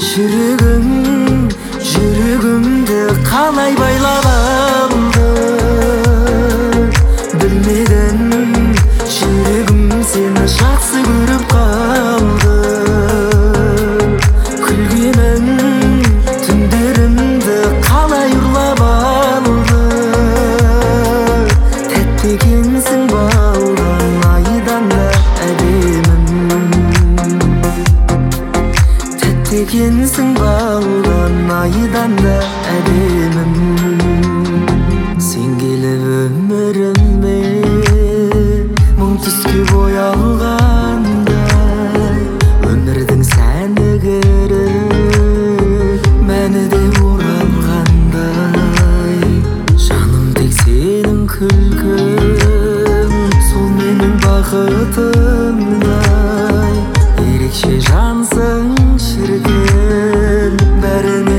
жүрегімді қалай байлап алды білмедім, жүрегім сені жақсы көріп қалды. Күлгенің түндерімді қалай ұрлап алды. Тәтті екенсің балдан, айдан да әдемім. Тәтті екенсің балдан, айдан да әдемім. Сен келіп өміріме мың түске боялғандай, өмірдің сәні кіріп мәні де оралғандай. Жаным тек сенің күлкің, сол менің бақытымдай. Ерекше жансың шіркін, бәріне